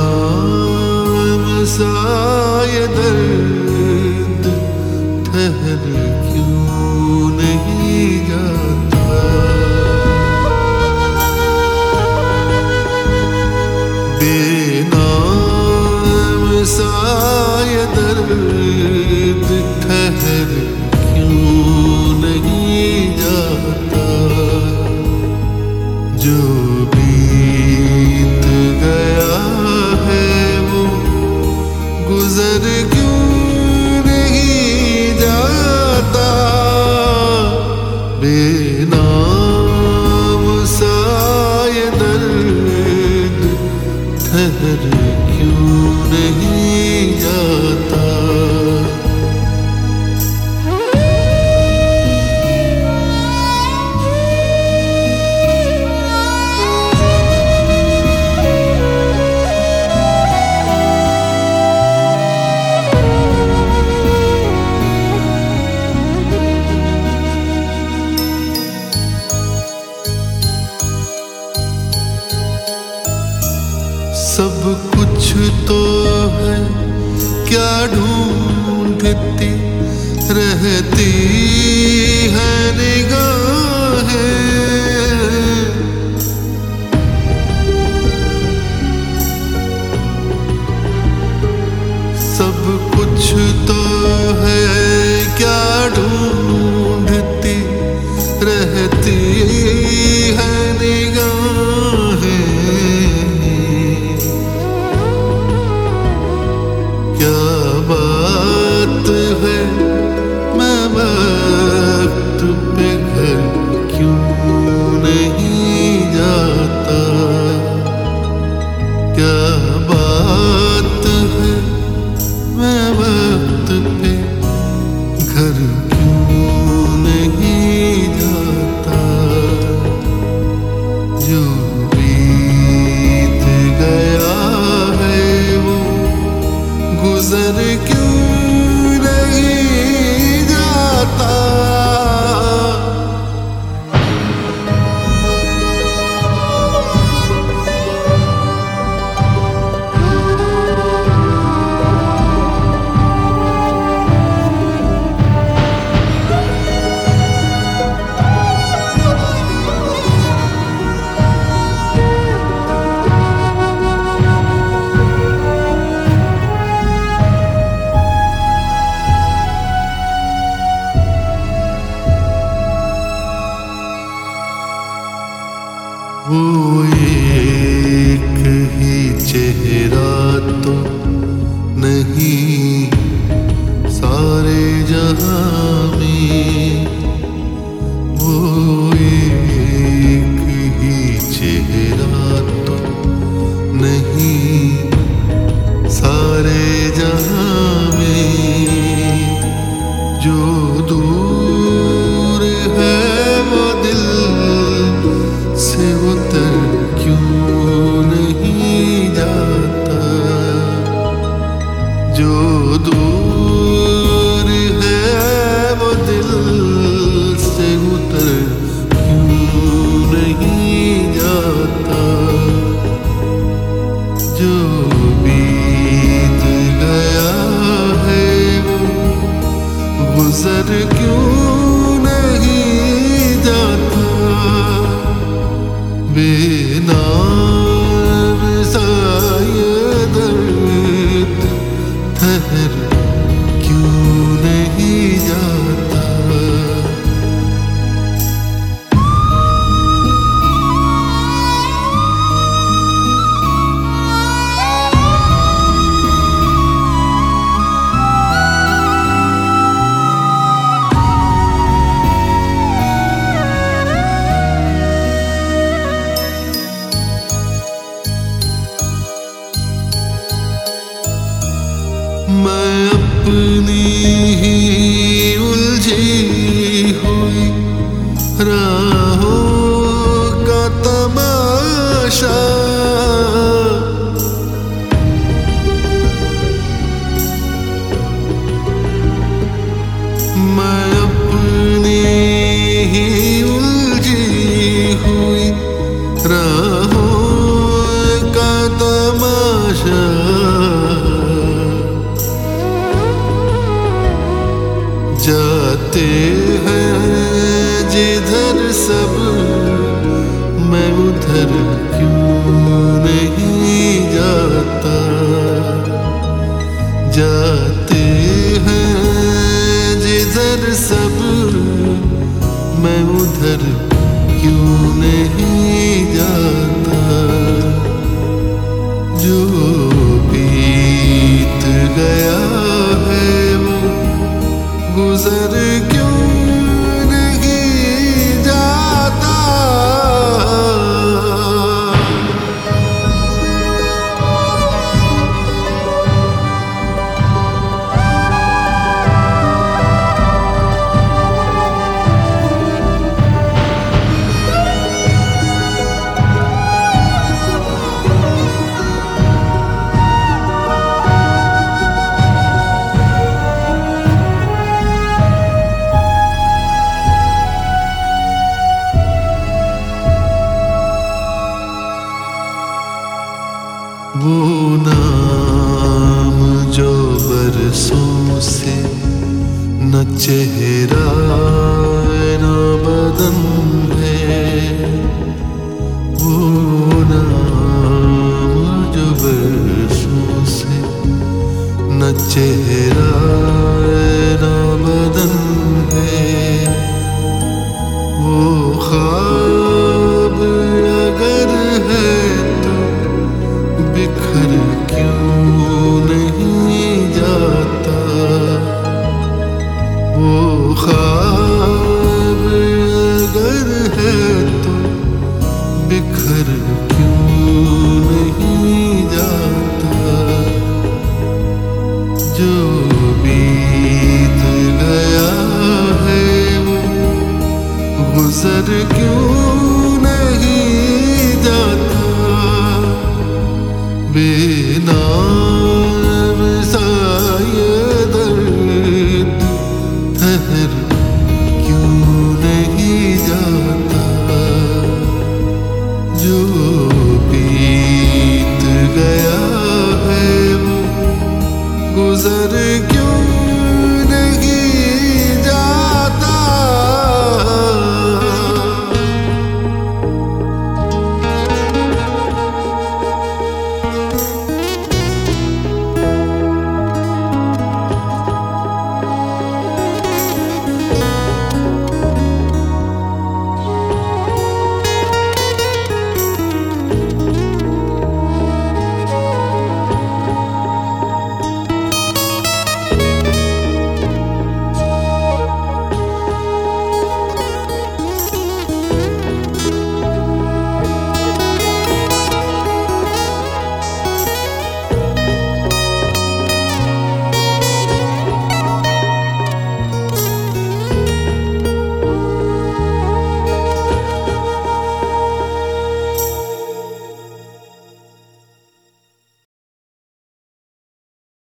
बेनाम सा ये दर्द ठहर क्यों नहीं जाता। बेनाम सा ये दर्द ठहर क्यों नहीं जाता। जो बीत गया है वो गुजर क्यों नहीं जाता। बेनाम सा ये दर्द ठहर क्यों नहीं जाता। सब कुछ तो है क्या ढूंढती रहती है निगाहें। सब कुछ तो है क्या ढूंढती रहती है निगाहें। क्या बात है मैं वक्त पे घर क्यों नहीं जाता। क्या बात है मैं वक्त पे घर क्यों नहीं जाता। जो बीत गया है वो गुजर क्यों नहीं जाता। वो एक ही चेहरा तो नहीं सारे जहां में। वो एक ही चेहरा तो नहीं सारे जहां में। जो दूर है वो दिल से उतर क्यों नहीं जाता। जो दूर है वो दिल से उतर क्यों नहीं जाता। जो बीत गया है वो गुजर क्यों नहीं जाता। बेनाम सा ये दर्द ठहर क्यों नहीं जाता। मैं अपनी ही उलझी हुई राहों का तमाशा। मैं अपनी ही उलझी हुई राहों का तमाशा। नाम जो बरसों से न चेहरा न बदन है, वो नाम जो बरसों से न चेहरा न बदन है, वो ख्वाब अगर है तो बिखर क्यों नहीं जाता, वो ख्वाब अगर है तो बिखर क्यों नहीं जाता, जो बीत गया है वो गुजर क्यों नहीं जाता, बेनाम सा ये दर्द ठहर क्यों नहीं जाता, जो बीत गया है वो गुजर क्यों